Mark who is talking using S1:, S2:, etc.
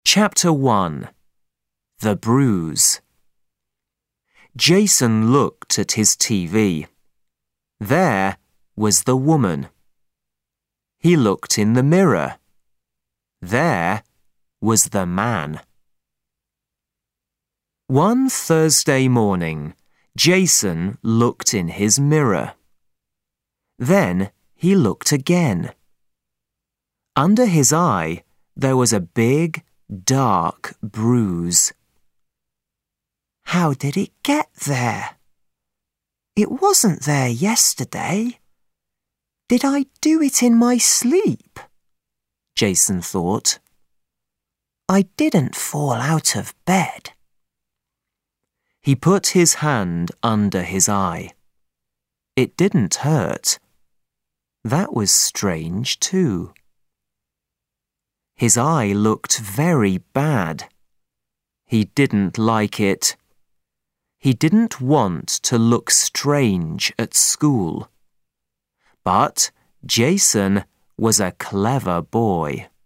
S1: Chapter 1. The Bruise. Jason looked at his TV. There was the woman. He looked in the mirror. There was the man. One Thursday morning, Jason looked in his mirror. Then he looked again. Under his eye, there was a big, dark bruise.
S2: How did it get there? It wasn't there yesterday. Did I do it in my sleep? Jason thought. I didn't fall out of bed.
S1: He put his hand under his eye. It didn't hurt. That was strange too. His eye looked very bad. He didn't like it. He didn't want to look strange at school. But Jason was a clever boy.